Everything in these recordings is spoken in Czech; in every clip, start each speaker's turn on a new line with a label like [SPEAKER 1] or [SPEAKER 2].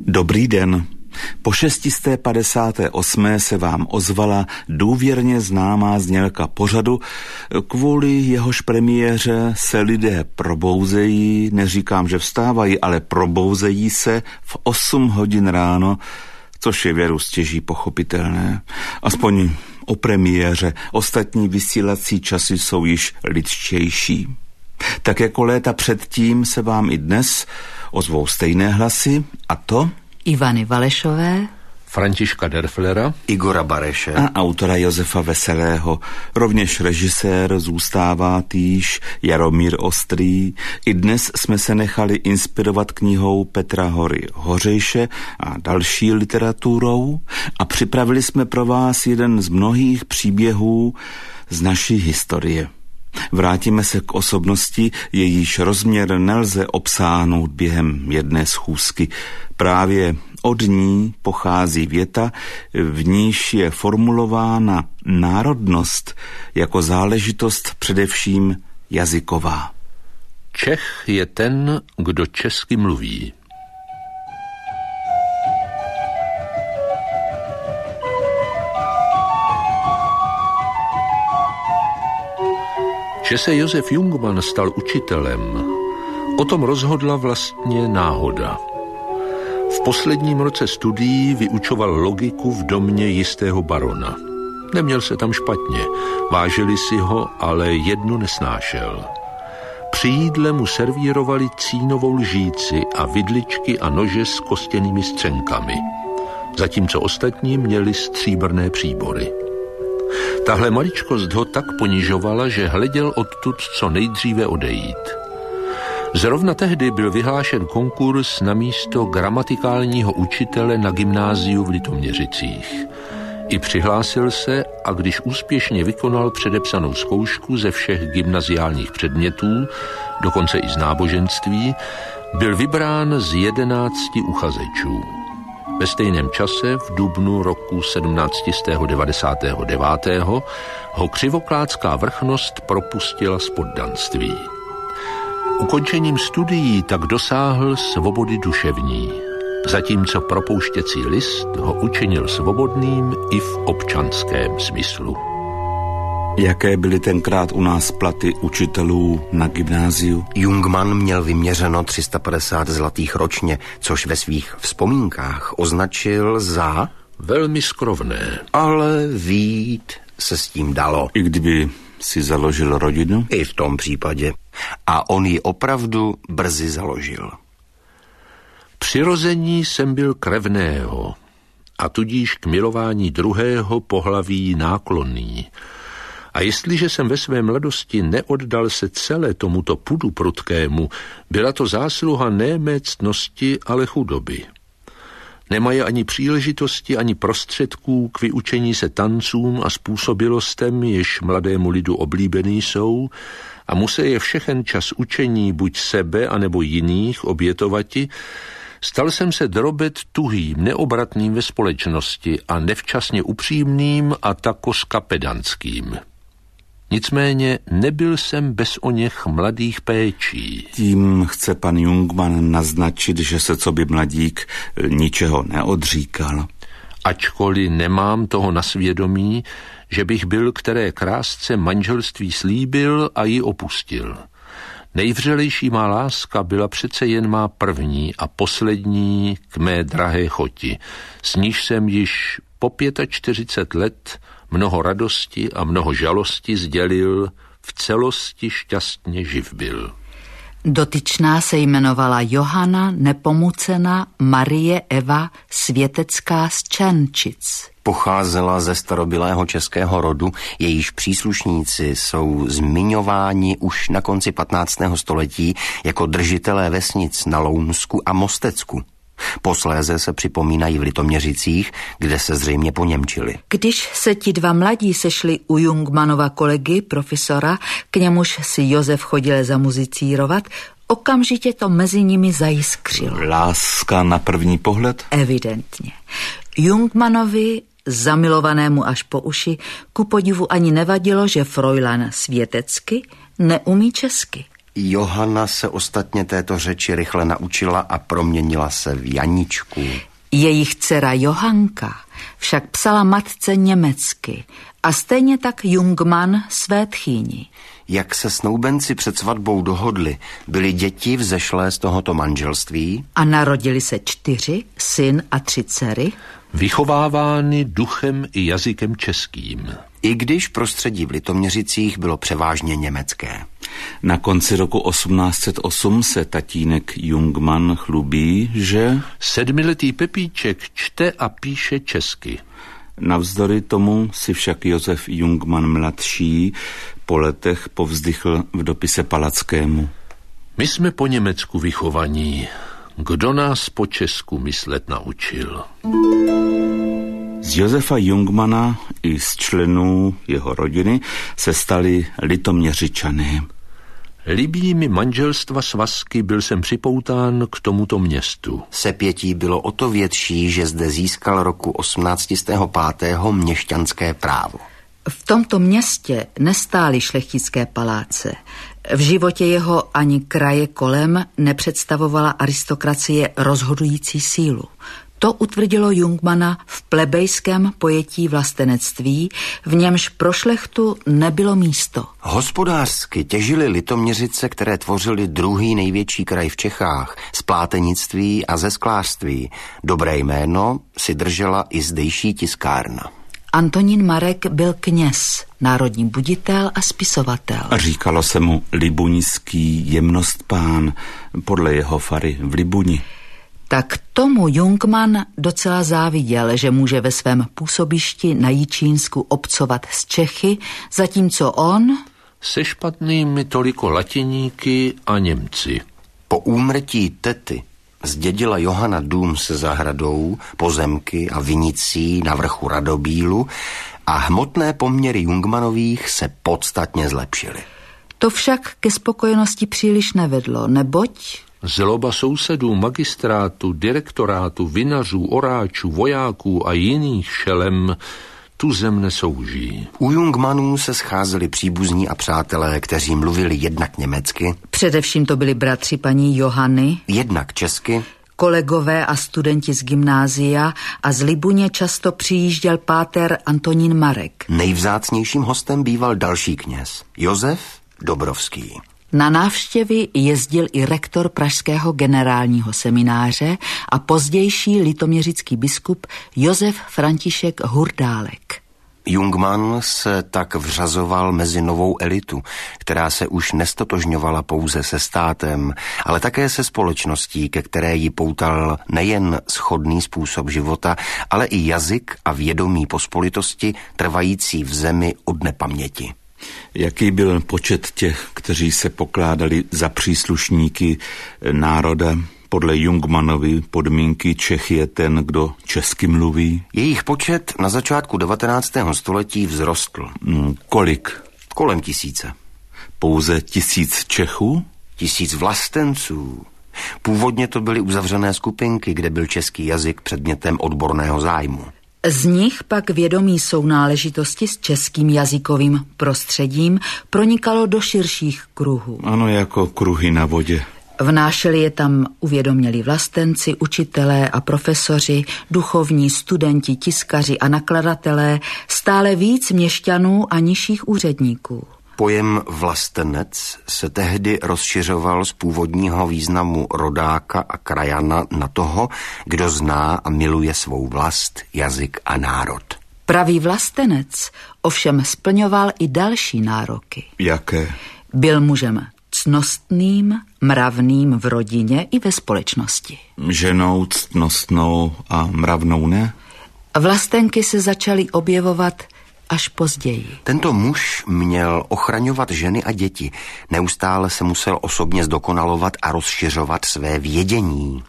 [SPEAKER 1] Dobrý den. Po 658. se vám ozvala důvěrně známá znělka pořadu, kvůli jehož premiéře se lidé probouzejí, neříkám, že vstávají, ale probouzejí se v 8 hodin ráno, což je věru stěží pochopitelné. Aspoň o premiéře, ostatní vysílací časy jsou již lidštější. Tak jako léta předtím se vám i dnes ozvou stejné hlasy, a to
[SPEAKER 2] Ivany Valešové,
[SPEAKER 3] Františka Derflera,
[SPEAKER 4] Igora Bareše
[SPEAKER 1] a autora Josefa Veselého. Rovněž režisér zůstává týž Jaromír Ostrý. I dnes jsme se nechali inspirovat knihou Petra Hory Hořejše a další literaturou a připravili jsme pro vás jeden z mnohých příběhů z naší historie. Vrátíme se k osobnosti, jejíž rozměr nelze obsáhnout během jedné schůzky. Právě od ní pochází věta, v níž je formulována národnost jako záležitost především jazyková.
[SPEAKER 3] Čech je ten, kdo česky mluví. Že se Josef Jungmann stal učitelem, o tom rozhodla vlastně náhoda. V posledním roce studií vyučoval logiku v domě jistého barona. Neměl se tam špatně, vážili si ho, ale jednu nesnášel. Při jídle mu servírovali cínovou lžíci a vidličky a nože s kostěnými střenkami, zatímco ostatní měli stříbrné příbory. Tahle maličkost ho tak ponižovala, že hleděl odtud co nejdříve odejít. Zrovna tehdy byl vyhlášen konkurs na místo gramatikálního učitele na gymnáziu v Litoměřicích. I přihlásil se a když úspěšně vykonal předepsanou zkoušku ze všech gymnaziálních předmětů, dokonce i z náboženství, byl vybrán z 11 uchazečů. Ve stejném čase v dubnu roku 1799. ho křivokládská vrchnost propustila z poddanství. Ukončením studií tak dosáhl svobody duševní, zatímco propouštěcí list ho učinil svobodným i v občanském smyslu.
[SPEAKER 1] Jaké byly tenkrát u nás platy učitelů na gymnáziu?
[SPEAKER 4] Jungmann měl vyměřeno 350 zlatých ročně, což ve svých vzpomínkách označil za
[SPEAKER 3] velmi skrovné.
[SPEAKER 4] Ale vít se s tím dalo.
[SPEAKER 1] I kdyby si založil rodinu?
[SPEAKER 4] I v tom případě. A on ji opravdu brzy založil.
[SPEAKER 3] Přirození jsem byl krevného a tudíž k milování druhého pohlaví náklonný. A jestliže jsem ve své mladosti neoddal se celé tomuto pudu prudkému, byla to zásluha ne mé ctnosti, ale chudoby. Nemají ani příležitosti, ani prostředků k vyučení se tancům a způsobilostem, jež mladému lidu oblíbený jsou, a musí je všechen čas učení buď sebe, anebo jiných obětovati, stal jsem se drobet tuhým, neobratným ve společnosti a nevčasně upřímným a takoska pedantským. Nicméně nebyl jsem bez oněch mladých péčí.
[SPEAKER 1] Tím chce pan Jungmann naznačit, že se coby mladík ničeho neodříkal.
[SPEAKER 3] Ačkoliv nemám toho na svědomí, že bych byl které krásce manželství slíbil a ji opustil. Nejvřelejší má láska byla přece jen má první a poslední k mé drahé choti, s níž jsem již po 45 let mnoho radosti a mnoho žalosti sdělil, v celosti šťastně živ byl.
[SPEAKER 2] Dotyčná se jmenovala Johana Nepomucena Marie Eva Světecká z Černčic.
[SPEAKER 4] Pocházela ze starobylého českého rodu, jejíž příslušníci jsou zmiňováni už na konci 15. století jako držitelé vesnic na Lounsku a Mostecku. Posléze se připomínají v Litoměřicích, kde se zřejmě poněmčili.
[SPEAKER 2] Když se ti dva mladí sešli u Jungmannova kolegy, profesora, k němuž si Josef chodil zamuzicírovat, okamžitě to mezi nimi zajiskřilo.
[SPEAKER 1] Láska na první pohled?
[SPEAKER 2] Evidentně. Jungmannovi, zamilovanému až po uši, ku podivu ani nevadilo, že Fräulein Světecky neumí česky.
[SPEAKER 4] Johana se ostatně této řeči rychle naučila a proměnila se v Janičku.
[SPEAKER 2] Jejich dcera Johanka však psala matce německy a stejně tak Jungmann své tchýni.
[SPEAKER 4] Jak se snoubenci před svatbou dohodli, byly děti vzešlé z tohoto manželství
[SPEAKER 2] a narodili se 4, syn a 3 dcery,
[SPEAKER 3] vychovávány duchem i jazykem českým.
[SPEAKER 4] I když prostředí v Litoměřicích bylo převážně německé.
[SPEAKER 1] Na konci roku 1808 se tatínek Jungmann chlubí, že
[SPEAKER 3] 7letý Pepíček čte a píše česky.
[SPEAKER 1] Navzdory tomu si však Josef Jungmann mladší po letech povzdychl v dopise Palackému.
[SPEAKER 3] My jsme po Německu vychovaní. Kdo nás po česku myslet naučil?
[SPEAKER 1] Z Josefa Jungmanna i z členů jeho rodiny se stali Litoměřičané.
[SPEAKER 3] Libí mi manželstva svazky, byl jsem připoután k tomuto městu.
[SPEAKER 4] Sepětí bylo o to větší, že zde získal roku 1805. měšťanské právo.
[SPEAKER 2] V tomto městě nestály šlechtické paláce. V životě jeho ani kraje kolem nepředstavovala aristokracie rozhodující sílu. To utvrdilo Jungmanna v plebejském pojetí vlastenectví, v němž pro šlechtu nebylo místo.
[SPEAKER 4] Hospodářsky těžily Litoměřice, které tvořily druhý největší kraj v Čechách, z plátenictví a ze sklářství. Dobré jméno si držela i zdejší tiskárna.
[SPEAKER 2] Antonín Marek byl kněz, národní buditel a spisovatel.
[SPEAKER 1] Říkalo se mu libuňský jemnostpán, podle jeho fary v Libuni.
[SPEAKER 2] Tak tomu Jungmann docela záviděl, že může ve svém působišti na Jičínsku obcovat s Čechy, zatímco on
[SPEAKER 3] se špatnými toliko latiníky a Němci.
[SPEAKER 4] Po úmrtí tety zdědila Johana dům se zahradou, pozemky a vinicí na vrchu Radobílu a hmotné poměry Jungmannových se podstatně zlepšily.
[SPEAKER 2] To však ke spokojenosti příliš nevedlo, neboť
[SPEAKER 3] zloba sousedů, magistrátu, direktorátu, vinařů, oráčů, vojáků a jiných šelem tu zem nesouží.
[SPEAKER 4] U Jungmannů se scházeli příbuzní a přátelé, kteří mluvili jednak německy.
[SPEAKER 2] Především to byli bratři paní Johany,
[SPEAKER 4] jednak česky,
[SPEAKER 2] kolegové a studenti z gymnázia a z Libuně často přijížděl páter Antonín Marek.
[SPEAKER 4] Nejvzácnějším hostem býval další kněz, Josef Dobrovský.
[SPEAKER 2] Na návštěvy jezdil i rektor pražského generálního semináře a pozdější litoměřický biskup Josef František Hurdálek.
[SPEAKER 4] Jungmann se tak vřazoval mezi novou elitu, která se už nestotožňovala pouze se státem, ale také se společností, ke které ji poutal nejen shodný způsob života, ale i jazyk a vědomí pospolitosti trvající v zemi od nepaměti.
[SPEAKER 1] Jaký byl počet těch, kteří se pokládali za příslušníky národa? Podle Jungmannovy podmínky Čech je ten, kdo česky mluví.
[SPEAKER 4] Jejich počet na začátku 19. století vzrostl.
[SPEAKER 1] Kolik?
[SPEAKER 4] Kolem 1000.
[SPEAKER 1] Pouze 1000 Čechů?
[SPEAKER 4] 1000 vlastenců. Původně to byly uzavřené skupinky, kde byl český jazyk předmětem odborného zájmu.
[SPEAKER 2] Z nich pak vědomí sounáležitosti s českým jazykovým prostředím pronikalo do širších kruhů.
[SPEAKER 1] Ano, jako kruhy na vodě.
[SPEAKER 2] Vnášeli je tam uvědomělí vlastenci, učitelé a profesoři, duchovní, studenti, tiskaři a nakladatelé, stále víc měšťanů a nižších úředníků.
[SPEAKER 4] Pojem vlastenec se tehdy rozšiřoval z původního významu rodáka a krajana na toho, kdo zná a miluje svou vlast, jazyk a národ.
[SPEAKER 2] Pravý vlastenec ovšem splňoval i další nároky.
[SPEAKER 1] Jaké?
[SPEAKER 2] Byl mužem ctnostným, mravným v rodině i ve společnosti.
[SPEAKER 1] Ženou ctnostnou a mravnou ne?
[SPEAKER 2] Vlastenky se začaly objevovat až později.
[SPEAKER 4] Tento muž měl ochraňovat ženy a děti. Neustále se musel osobně zdokonalovat a rozšiřovat své vědění.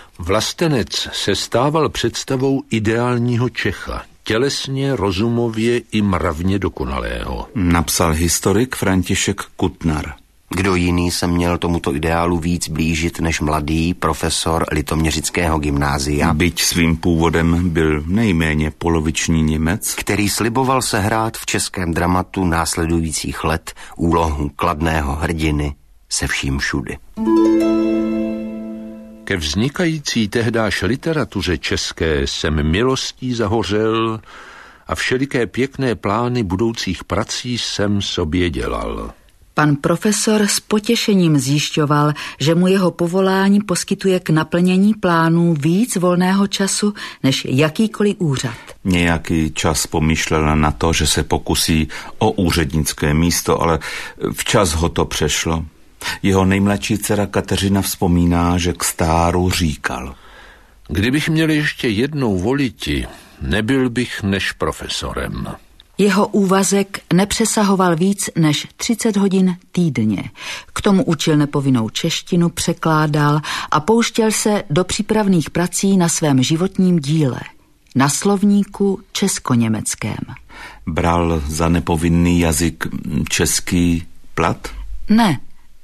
[SPEAKER 3] Vlastenec se stával představou ideálního Čecha, tělesně, rozumově i mravně dokonalého.
[SPEAKER 1] Napsal historik František Kutnar.
[SPEAKER 4] Kdo jiný se měl tomuto ideálu víc blížit než mladý profesor litoměřického gymnázia?
[SPEAKER 1] Byť svým původem byl nejméně poloviční Němec,
[SPEAKER 4] který sliboval sehrát v českém dramatu následujících let úlohu kladného hrdiny se vším všudy.
[SPEAKER 3] Ke vznikající tehdáž literatuře české jsem milostí zahořel a všeliké pěkné plány budoucích prací jsem sobě dělal.
[SPEAKER 2] Pan profesor s potěšením zjišťoval, že mu jeho povolání poskytuje k naplnění plánů víc volného času než jakýkoliv úřad.
[SPEAKER 1] Nějaký čas pomýšlel na to, že se pokusí o úřednické místo, ale včas ho to přešlo. Jeho nejmladší dcera Kateřina vzpomíná, že k stáru říkal:
[SPEAKER 3] Kdybych měl ještě jednou voliti, nebyl bych než profesorem.
[SPEAKER 2] Jeho úvazek nepřesahoval víc než 30 hodin týdně. K tomu učil nepovinnou češtinu, překládal a pouštěl se do přípravných prací na svém životním díle, na slovníku česko-německém.
[SPEAKER 1] Bral za nepovinný jazyk český plat?
[SPEAKER 2] Ne,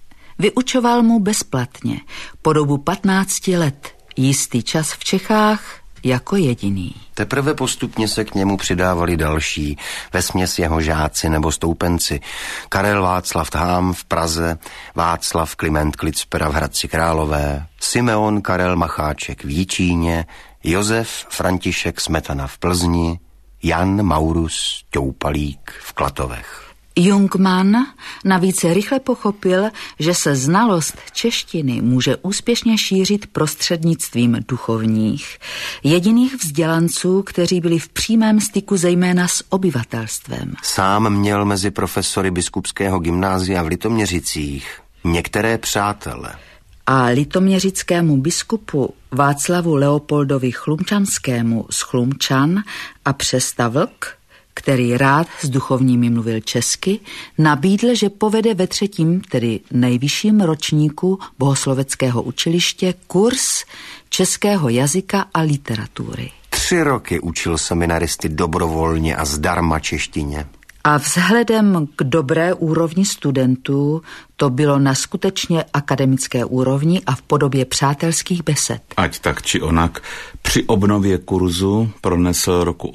[SPEAKER 2] vyučoval mu bezplatně po dobu 15 let, jistý čas v Čechách jako jediný.
[SPEAKER 4] Teprve postupně se k němu přidávali další, vesměs jeho žáci nebo stoupenci. Karel Václav Thám v Praze, Václav Kliment Klicpera v Hradci Králové, Simeon Karel Macháček v Jičíně, Josef František Smetana v Plzni, Jan Maurus Ťoupalík v Klatovech.
[SPEAKER 2] Jungmann navíc rychle pochopil, že se znalost češtiny může úspěšně šířit prostřednictvím duchovních, jediných vzdělanců, kteří byli v přímém styku zejména s obyvatelstvem.
[SPEAKER 4] Sám měl mezi profesory biskupského gymnázia v Litoměřicích některé přátele.
[SPEAKER 2] A litoměřickému biskupu Václavu Leopoldovi Chlumčanskému z Chlumčan a Přestavlk, který rád s duchovními mluvil česky, nabídl, že povede ve 3., tedy nejvyšším ročníku bohosloveckého učiliště kurz českého jazyka a literatury.
[SPEAKER 4] 3 roky učil seminaristy dobrovolně a zdarma češtině.
[SPEAKER 2] A vzhledem k dobré úrovni studentů to bylo na skutečně akademické úrovni a v podobě přátelských besed.
[SPEAKER 1] Ať tak či onak, při obnově kurzu pronesl roku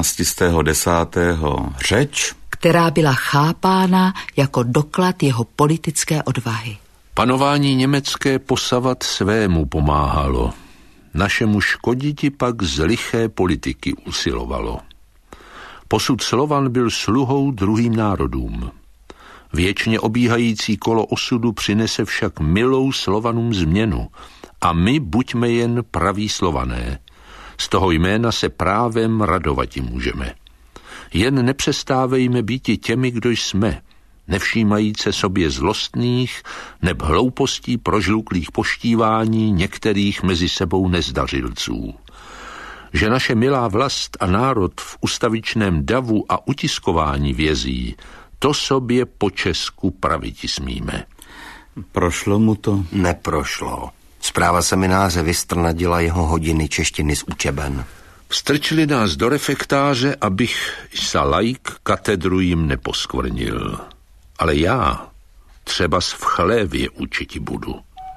[SPEAKER 1] 1810. řeč,
[SPEAKER 2] která byla chápána jako doklad jeho politické odvahy.
[SPEAKER 3] Panování německé posavat svému pomáhalo. Našemu škoditi pak z liché politiky usilovalo. Posud Slovan byl sluhou druhým národům. Věčně obíhající kolo osudu přinese však milou Slovanům změnu a my buďme jen praví Slované. Z toho jména se právem radovati můžeme. Jen nepřestávejme býti těmi, kdo jsme, nevšímajíc se sobě zlostných neb hloupostí prožluklých poštívání některých mezi sebou nezdařilců. Že naše milá vlast a národ v ustavičném davu a utiskování vězí, to sobě po Česku praviti smíme.
[SPEAKER 1] Prošlo mu to?
[SPEAKER 4] Neprošlo. Zpráva semináře vystrnadila jeho hodiny češtiny z učeben.
[SPEAKER 3] Vstrčili nás do refektáře, abych sa laik katedru jim neposkvrnil. Ale já třeba v chlévě učiti budu.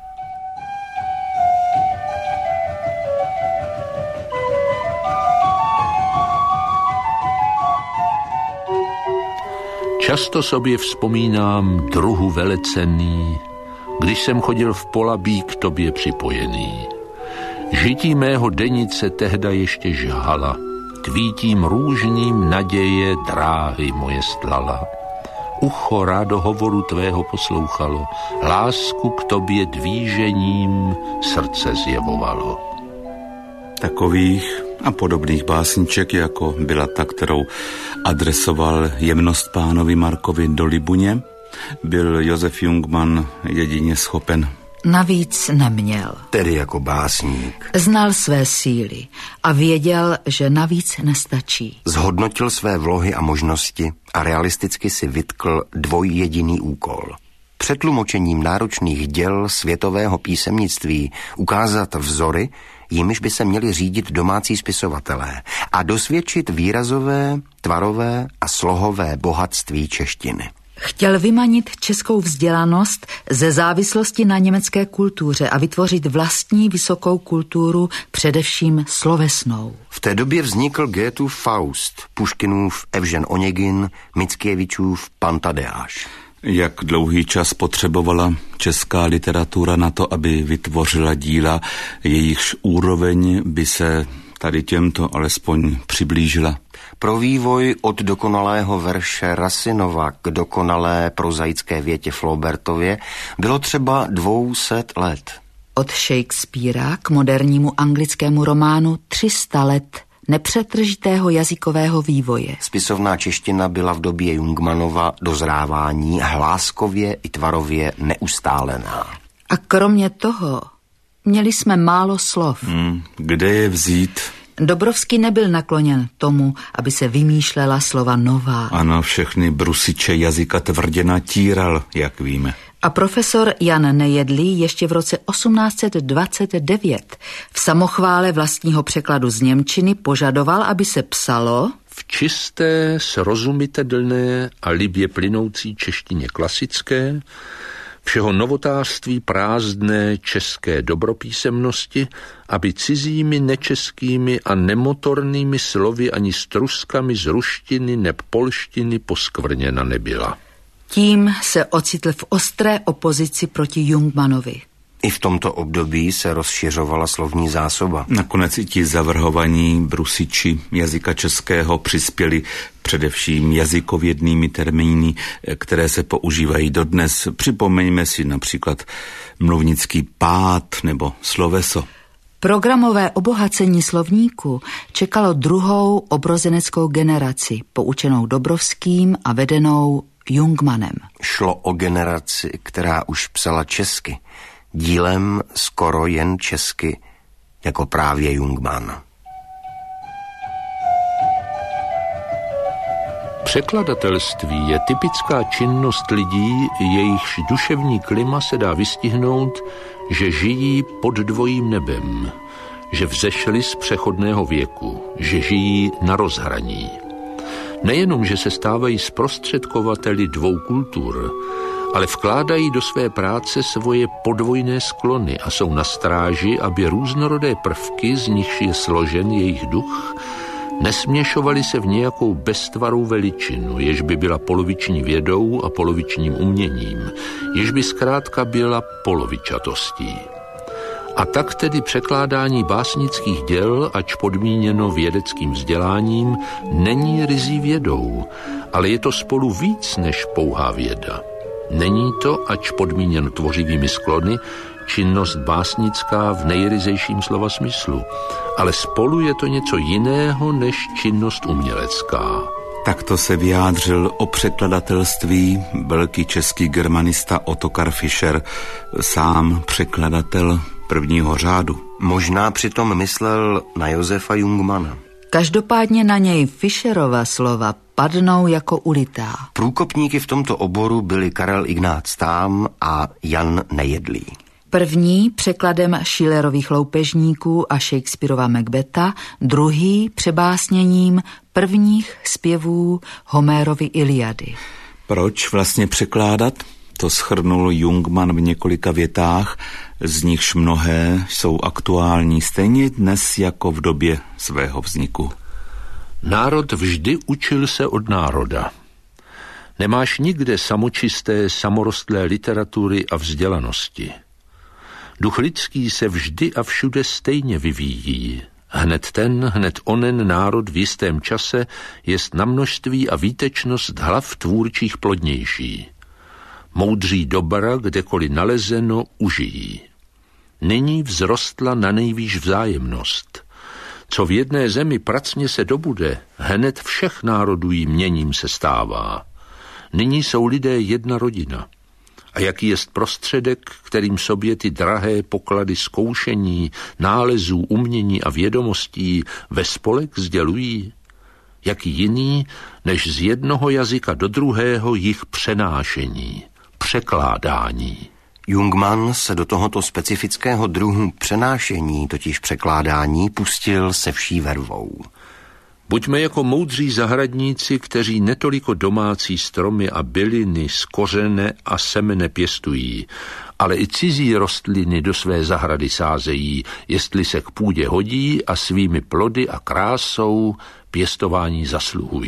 [SPEAKER 3] Často sobě vzpomínám druhu velecenný, když jsem chodil v Polabí k tobě připojený. Žití mého denice tehda ještě žhala, kvítím růžným naděje dráhy moje stlala. Ucho rádo hovoru tvého poslouchalo, lásku k tobě dvížením srdce zjevovalo.
[SPEAKER 1] Takových a podobných básniček, jako byla ta, kterou adresoval jemnost pánovi Markovi do Libuně, byl Josef Jungmann jedině schopen.
[SPEAKER 2] Navíc neměl.
[SPEAKER 4] Tedy jako básník.
[SPEAKER 2] Znal své síly a věděl, že navíc nestačí.
[SPEAKER 4] Zhodnotil své vlohy a možnosti a realisticky si vytkl dvojjediný úkol. Přetlumočením náročných děl světového písemnictví ukázat vzory, jimiž by se měli řídit domácí spisovatelé a dosvědčit výrazové, tvarové a slohové bohatství češtiny.
[SPEAKER 2] Chtěl vymanit českou vzdělanost ze závislosti na německé kultuře a vytvořit vlastní vysokou kulturu, především slovesnou.
[SPEAKER 4] V té době vznikl Goethův Faust, Puškinův Evžen Oněgin, Mickiewiczoův Pan Tadeáš.
[SPEAKER 1] Jak dlouhý čas potřebovala česká literatura na to, aby vytvořila díla, jejichž úroveň by se tady těmto alespoň přiblížila?
[SPEAKER 4] Pro vývoj od dokonalého verše Rasinova k dokonalé prozaické větě Flaubertově bylo třeba 200 let.
[SPEAKER 2] Od Shakespearea k modernímu anglickému románu 300 let nepřetržitého jazykového vývoje.
[SPEAKER 4] Spisovná čeština byla v době Jungmannova dozrávání hláskově i tvarově neustálená.
[SPEAKER 2] A kromě toho měli jsme málo slov.
[SPEAKER 1] Kde je vzít?
[SPEAKER 2] Dobrovský nebyl nakloněn tomu, aby se vymýšlela slova nová.
[SPEAKER 1] Ano, všechny brusiče jazyka tvrdě natíral, jak víme.
[SPEAKER 2] A profesor Jan Nejedlý ještě v roce 1829 v samochvále vlastního překladu z němčiny požadoval, aby se psalo
[SPEAKER 3] v čisté, srozumitelné a libě plynoucí češtině klasické, všeho novotářství prázdné české dobropísemnosti, aby cizími, nečeskými a nemotornými slovy ani struskami z ruštiny neb polštiny poskvrněna nebyla.
[SPEAKER 2] Tím se ocitl v ostré opozici proti Jungmannovi.
[SPEAKER 4] I v tomto období se rozšiřovala slovní zásoba.
[SPEAKER 1] Nakonec i ti zavrhovaní brusiči jazyka českého přispěli především jazykovědnými termíny, které se používají dodnes. Připomeňme si například mluvnický pád nebo sloveso.
[SPEAKER 2] Programové obohacení slovníku čekalo druhou obrozeneckou generaci, poučenou Dobrovským a vedenou Jungmannem.
[SPEAKER 4] Šlo o generaci, která už psala česky, dílem skoro jen česky, jako právě Jungmann.
[SPEAKER 3] Překladatelství je typická činnost lidí, jejichž duševní klima se dá vystihnout, že žijí pod dvojím nebem, že vzešli z přechodného věku, že žijí na rozhraní. Nejenom, že se stávají zprostředkovateli dvou kultur, ale vkládají do své práce svoje podvojné sklony a jsou na stráži, aby různorodé prvky, z nichž je složen jejich duch, nesměšovaly se v nějakou beztvarou veličinu, jež by byla poloviční vědou a polovičním uměním, jež by zkrátka byla polovičatostí. A tak tedy překládání básnických děl, ač podmíněno vědeckým vzděláním, není ryzí vědou, ale je to spolu víc než pouhá věda. Není to, ač podmíněno tvořivými sklony, činnost básnická v nejryzejším slova smyslu, ale spolu je to něco jiného než činnost umělecká.
[SPEAKER 1] Takto se vyjádřil o překladatelství velký český germanista Ottokar Fischer, sám překladatel prvního řádu.
[SPEAKER 4] Možná přitom myslel na Josefa Jungmanna.
[SPEAKER 2] Každopádně na něj Fischerova slova padnou jako ulitá.
[SPEAKER 4] Průkopníky v tomto oboru byli Karel Ignác Stám a Jan Nejedlý.
[SPEAKER 2] První překladem Schillerových loupežníků a Shakespearova Macbetha, druhý přebásněním prvních zpěvů Homérovy Iliady.
[SPEAKER 1] Proč vlastně překládat? To shrnul Jungmann v několika větách, z nichž mnohé jsou aktuální stejně dnes jako v době svého vzniku.
[SPEAKER 3] Národ vždy učil se od národa. Nemáš nikde samočisté, samorostlé literatury a vzdělanosti. Duch lidský se vždy a všude stejně vyvíjí. Hned ten, hned onen národ v jistém čase jest na množství a výtečnost hlav tvůrčích plodnější. Moudří dobra, kdekoliv nalezeno, užijí. Nyní vzrostla na nejvýš vzájemnost. Co v jedné zemi pracně se dobude, hned všech národů jí měním se stává. Nyní jsou lidé jedna rodina. A jaký jest prostředek, kterým sobě ty drahé poklady zkoušení, nálezů, umění a vědomostí ve spolek sdělují? Jaký jiný, než z jednoho jazyka do druhého jich přenášení, překládání.
[SPEAKER 4] Jungmann se do tohoto specifického druhu přenášení, totiž překládání, pustil se vší vervou.
[SPEAKER 3] Buďme jako moudří zahradníci, kteří netoliko domácí stromy a byliny z kořene a semene pěstují, ale i cizí rostliny do své zahrady sázejí, jestli se k půdě hodí a svými plody a krásou pěstování zasluhují.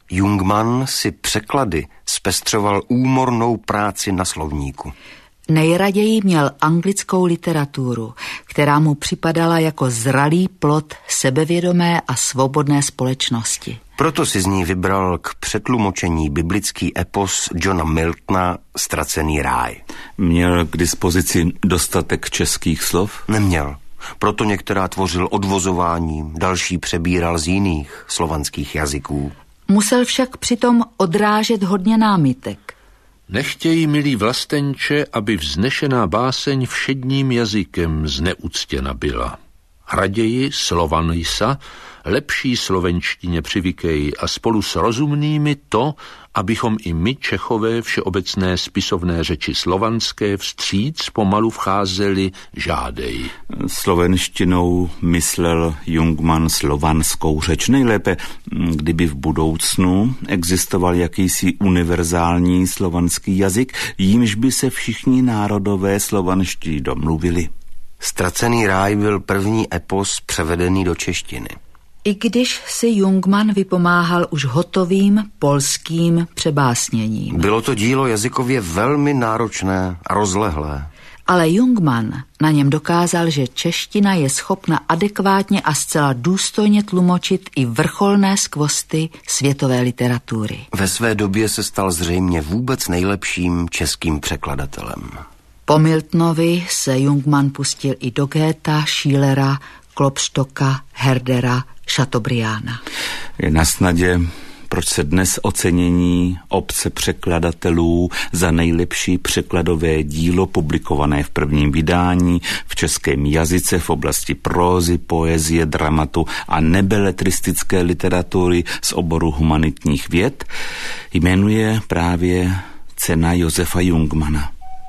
[SPEAKER 4] Jungmann si překlady zpestřoval úmornou práci na slovníku.
[SPEAKER 2] Nejraději měl anglickou literaturu, která mu připadala jako zralý plod sebevědomé a svobodné společnosti.
[SPEAKER 4] Proto si z ní vybral k přetlumočení biblický epos Johna Miltona Ztracený ráj.
[SPEAKER 1] Měl k dispozici dostatek českých slov?
[SPEAKER 4] Neměl. Proto některá tvořil odvozováním, další přebíral z jiných slovanských jazyků.
[SPEAKER 2] Musel však přitom odrážet hodně námitek.
[SPEAKER 3] Nechtějí, milý vlastenče, aby vznešená báseň všedním jazykem zneuctěna byla. Raději Slovanisa, lepší slovenštině přivykej a spolu s rozumnými to, abychom i my, Čechové, všeobecné spisovné řeči slovanské vstříc pomalu vcházeli, žádej.
[SPEAKER 1] Slovenštinou myslel Jungmann slovanskou řeč. Nejlépe, kdyby v budoucnu existoval jakýsi univerzální slovanský jazyk, jímž by se všichni národové slovanští domluvili.
[SPEAKER 4] Ztracený ráj byl první epos převedený do češtiny.
[SPEAKER 2] I když si Jungmann vypomáhal už hotovým polským přebásněním.
[SPEAKER 4] Bylo to dílo jazykově velmi náročné a rozlehlé.
[SPEAKER 2] Ale Jungmann na něm dokázal, že čeština je schopna adekvátně a zcela důstojně tlumočit i vrcholné skvosty světové literatury.
[SPEAKER 4] Ve své době se stal zřejmě vůbec nejlepším českým překladatelem.
[SPEAKER 2] Po Miltonovi se Jungmann pustil i do Goethea, Schillera, Klopstocka, Herdera, Chateaubrianda.
[SPEAKER 1] Je na snadě, proč se dnes ocenění obce překladatelů za nejlepší překladové dílo publikované v prvním vydání v českém jazyce v oblasti prózy, poezie, dramatu a nebeletristické literatury z oboru humanitních věd jmenuje právě cena Josefa Jungmanna.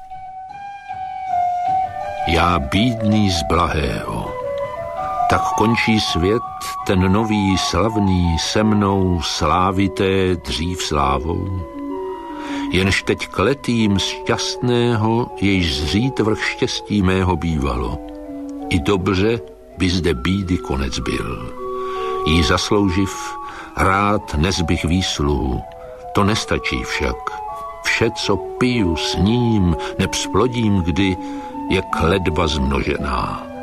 [SPEAKER 3] Já bídný z blahého. Tak končí svět, ten nový slavný se mnou slávité dřív slávou. Jenž teď kletím šťastného, jejž zřít vrch štěstí mého bývalo. I dobře by zde bídy konec byl. Jí zaslouživ, rád nezbych výsluhu, to nestačí však. Vše, co piju, sním, neb splodím kdy, je kletba zmnožená.